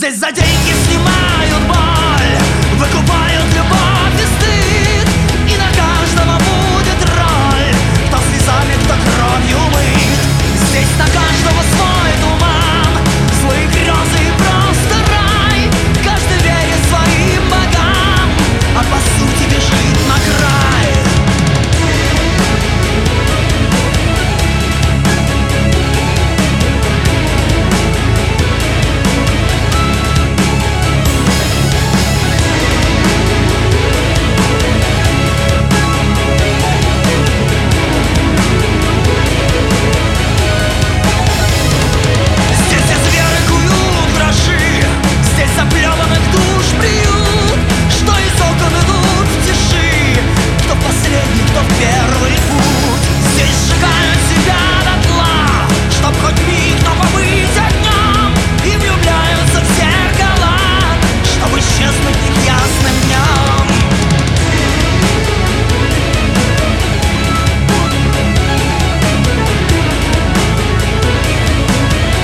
Здесь за деньги снимают боль, выкупают любовь и стыд. И на каждого будет роль, кто слезами, кто кровью мыт. Здесь на каждого